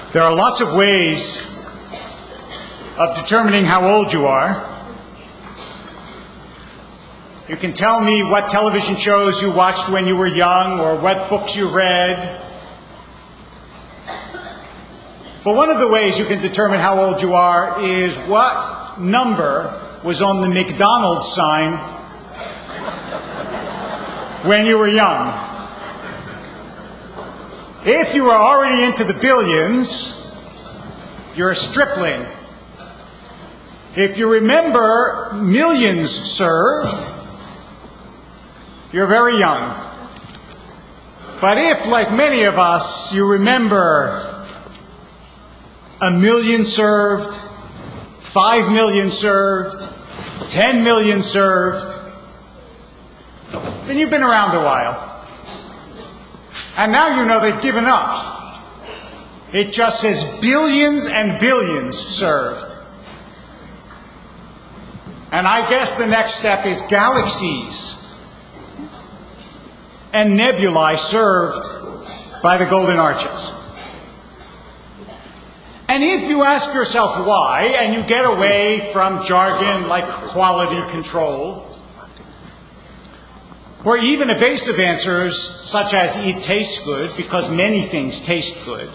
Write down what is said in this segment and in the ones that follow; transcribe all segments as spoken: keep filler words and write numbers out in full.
There are lots of ways of determining how old you are. You can tell me what television shows you watched when you were young or what books you read. But one of the ways you can determine how old you are is what number was on the McDonald's sign when you were young. If you are already into the billions, you're a stripling. If you remember millions served, you're very young. But if, like many of us, you remember a million served, five million served, ten million served, then you've been around a while. And now you know they've given up. It just says billions and billions served. And I guess the next step is galaxies and nebulae served by the golden arches. And if you ask yourself why, and you get away from jargon like quality control, or even evasive answers such as it tastes good, because many things taste good,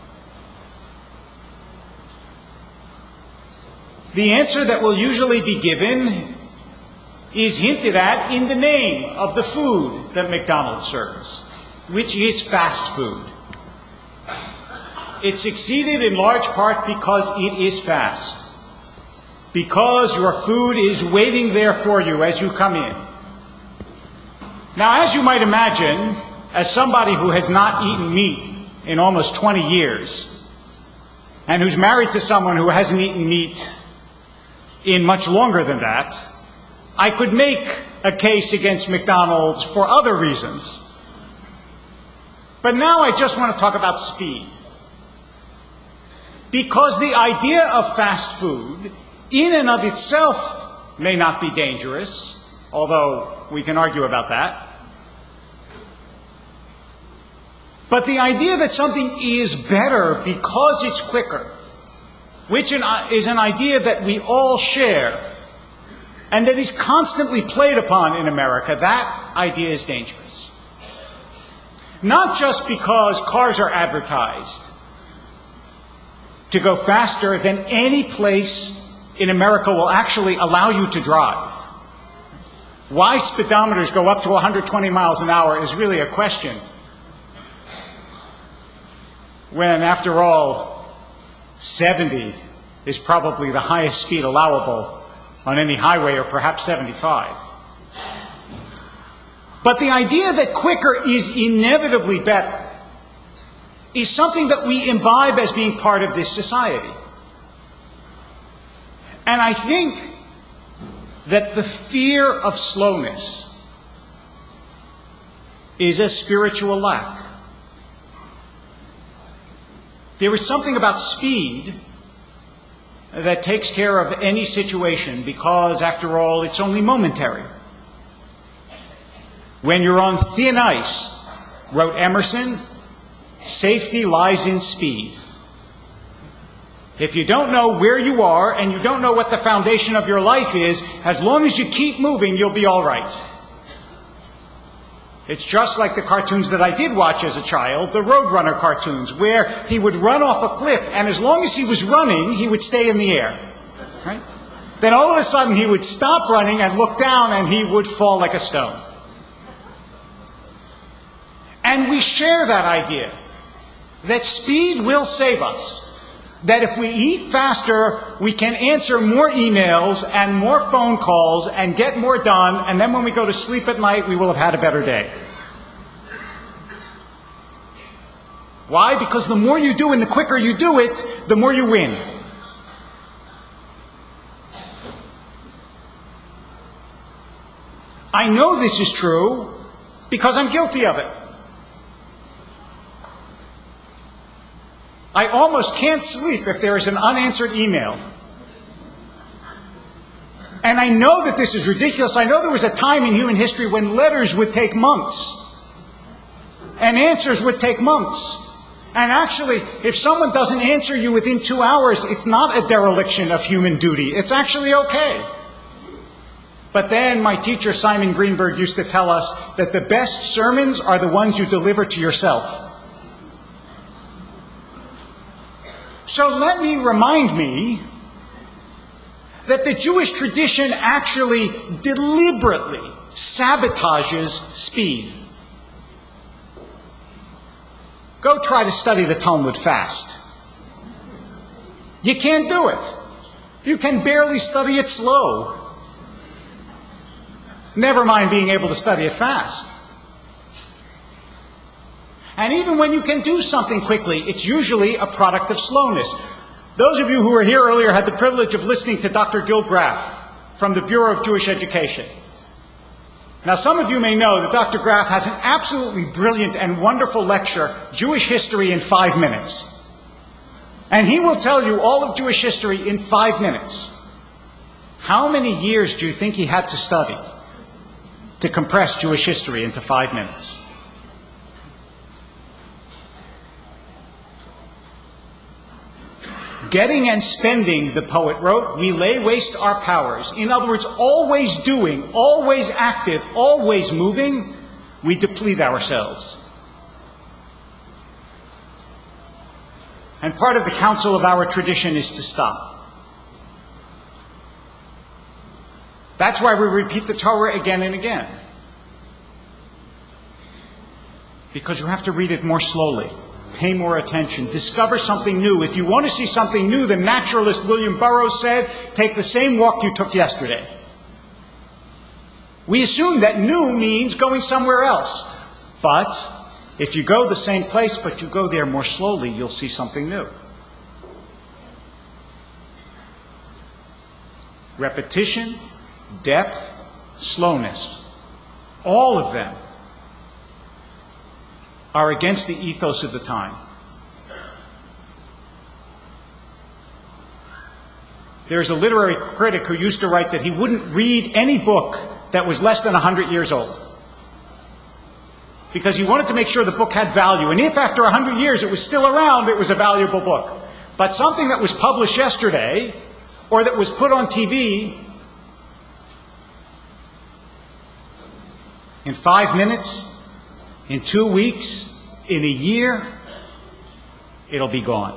the answer that will usually be given is hinted at in the name of the food that McDonald's serves, which is fast food. It succeeded in large part because it is fast, because your food is waiting there for you as you come in. Now, as you might imagine, as somebody who has not eaten meat in almost twenty years, and who's married to someone who hasn't eaten meat in much longer than that, I could make a case against McDonald's for other reasons. But now I just want to talk about speed. Because the idea of fast food, in and of itself, may not be dangerous, although we can argue about that. But the idea that something is better because it's quicker, which is an idea that we all share, and that is constantly played upon in America, that idea is dangerous. Not just because cars are advertised to go faster than any place in America will actually allow you to drive. Why speedometers go up to one hundred twenty miles an hour is really a question, when, after all, seventy is probably the highest speed allowable on any highway, or perhaps seventy-five. But the idea that quicker is inevitably better is something that we imbibe as being part of this society. And I think that the fear of slowness is a spiritual lack. There is something about speed that takes care of any situation because, after all, it's only momentary. When you're on thin ice, wrote Emerson, safety lies in speed. If you don't know where you are and you don't know what the foundation of your life is, as long as you keep moving, you'll be all right. It's just like the cartoons that I did watch as a child, the Roadrunner cartoons, where he would run off a cliff, and as long as he was running, he would stay in the air. Right? Then all of a sudden, he would stop running and look down, and he would fall like a stone. And we share that idea, that speed will save us. That if we eat faster, we can answer more emails and more phone calls and get more done, and then when we go to sleep at night, we will have had a better day. Why? Because the more you do and the quicker you do it, the more you win. I know this is true because I'm guilty of it. I almost can't sleep if there is an unanswered email. And I know that this is ridiculous. I know there was a time in human history when letters would take months. And answers would take months. And actually, if someone doesn't answer you within two hours, it's not a dereliction of human duty. It's actually okay. But then my teacher, Simon Greenberg, used to tell us that the best sermons are the ones you deliver to yourself. So let me remind me that the Jewish tradition actually deliberately sabotages speed. Go try to study the Talmud fast. You can't do it. You can barely study it slow. Never mind being able to study it fast. And even when you can do something quickly, it's usually a product of slowness. Those of you who were here earlier had the privilege of listening to Doctor Gil Graff from the Bureau of Jewish Education. Now, some of you may know that Doctor Graff has an absolutely brilliant and wonderful lecture, Jewish History in Five Minutes. And he will tell you all of Jewish history in five minutes. How many years do you think he had to study to compress Jewish history into five minutes? Getting and spending, the poet wrote, we lay waste our powers. In other words, always doing, always active, always moving, we deplete ourselves. And part of the counsel of our tradition is to stop. That's why we repeat the Torah again and again. Because you have to read it more slowly. Pay more attention. Discover something new. If you want to see something new, the naturalist William Burroughs said, take the same walk you took yesterday. We assume that new means going somewhere else. But if you go the same place, but you go there more slowly, you'll see something new. Repetition, depth, slowness. All of them are against the ethos of the time. There's a literary critic who used to write that he wouldn't read any book that was less than one hundred years old, because he wanted to make sure the book had value. And if after one hundred years it was still around, it was a valuable book. But something that was published yesterday, or that was put on T V, in five minutes, in two weeks, in a year, it'll be gone.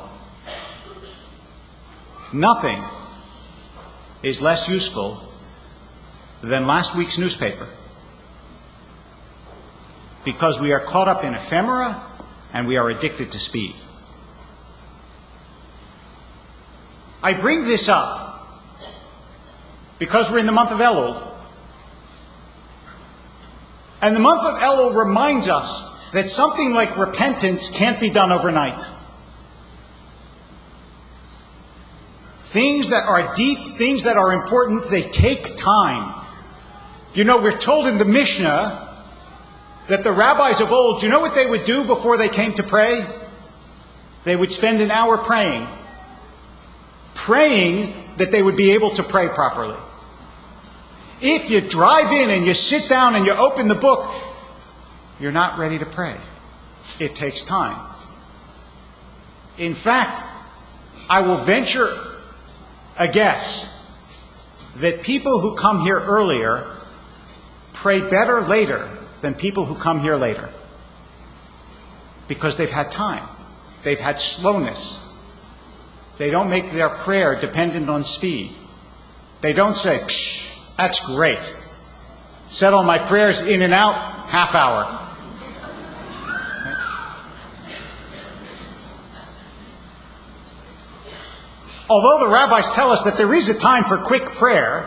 Nothing is less useful than last week's newspaper, because we are caught up in ephemera and we are addicted to speed. I bring this up because we're in the month of Elul. And the month of Elul reminds us that something like repentance can't be done overnight. Things that are deep, things that are important, they take time. You know, we're told in the Mishnah that the rabbis of old, you know what they would do before they came to pray? They would spend an hour praying. Praying that they would be able to pray properly. If you drive in and you sit down and you open the book, you're not ready to pray. It takes time. In fact, I will venture a guess that people who come here earlier pray better later than people who come here later, because they've had time. They've had slowness. They don't make their prayer dependent on speed. They don't say, psh, that's great. Settle my prayers in and out, half hour. Although the rabbis tell us that there is a time for quick prayer,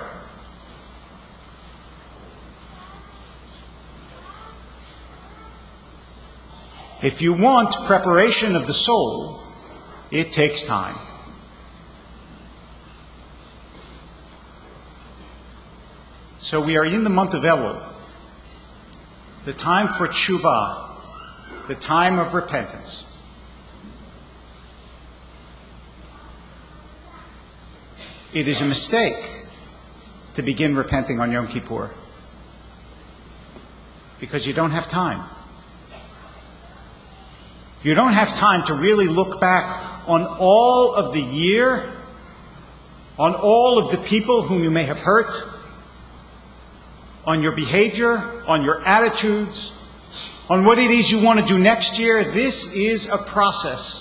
if you want preparation of the soul, it takes time. So we are in the month of Elul, the time for tshuva, the time of repentance. It is a mistake to begin repenting on Yom Kippur, because you don't have time. You don't have time to really look back on all of the year, on all of the people whom you may have hurt, on your behavior, on your attitudes, on what it is you want to do next year. This is a process.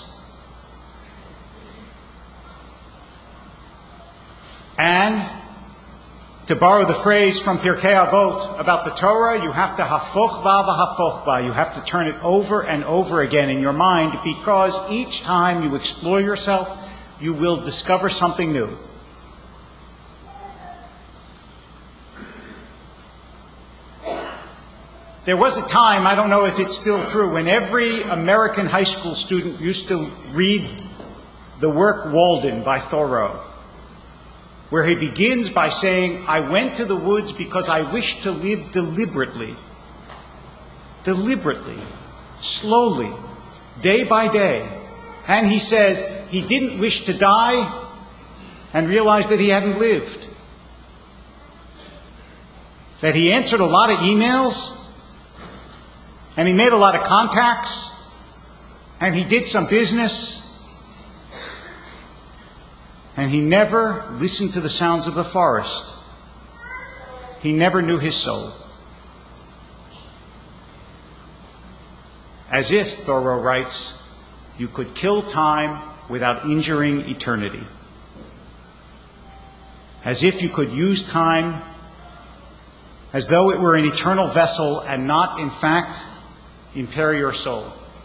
And, to borrow the phrase from Pirkei Avot about the Torah, you have to hafoch ba v'hafoch ba. You have to turn it over and over again in your mind, because each time you explore yourself, you will discover something new. There was a time, I don't know if it's still true, when every American high school student used to read the work Walden by Thoreau, where he begins by saying, I went to the woods because I wished to live deliberately. Deliberately. Slowly. Day by day. And he says he didn't wish to die and realized that he hadn't lived. That he answered a lot of emails and he made a lot of contacts and he did some business. And he never listened to the sounds of the forest. He never knew his soul. As if, Thoreau writes, you could kill time without injuring eternity. As if you could use time as though it were an eternal vessel and not, in fact, impair your soul.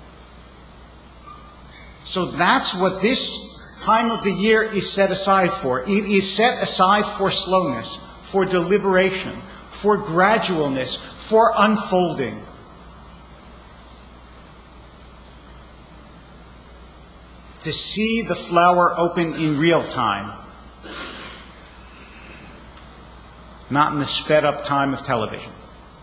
So that's what this time of the year is set aside for. It is set aside for slowness, for deliberation, for gradualness, for unfolding. To see the flower open in real time, not in the sped-up time of television.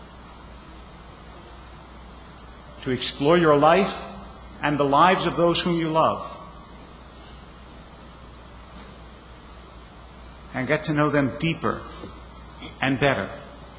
To explore your life and the lives of those whom you love, and get to know them deeper and better.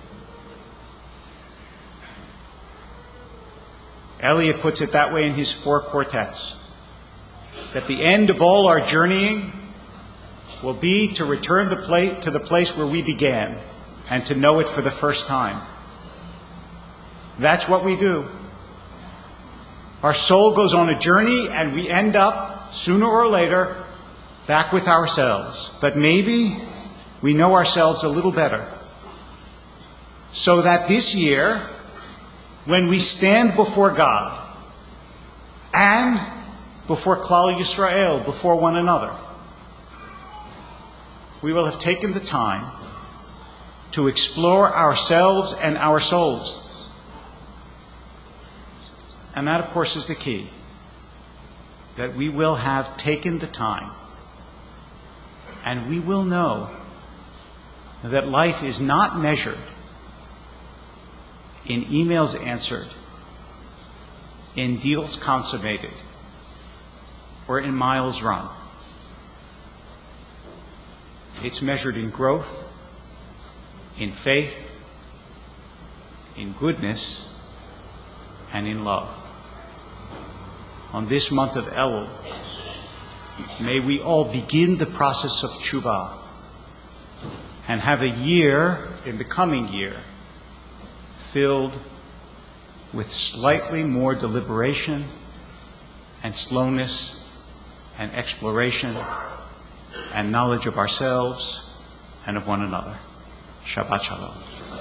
Eliot puts it that way in his four quartets, that the end of all our journeying will be to return the pla- to the place where we began and to know it for the first time. That's what we do. Our soul goes on a journey and we end up, sooner or later, back with ourselves. But maybe we know ourselves a little better. So that this year, when we stand before God and before Klal Yisrael, before one another, we will have taken the time to explore ourselves and our souls. And that, of course, is the key. That we will have taken the time and we will know that life is not measured in emails answered, in deals consummated, or in miles run. It's measured in growth, in faith, in goodness, and in love. On this month of Elul, may we all begin the process of tshuva and have a year, in the coming year, filled with slightly more deliberation and slowness and exploration and knowledge of ourselves and of one another. Shabbat Shalom.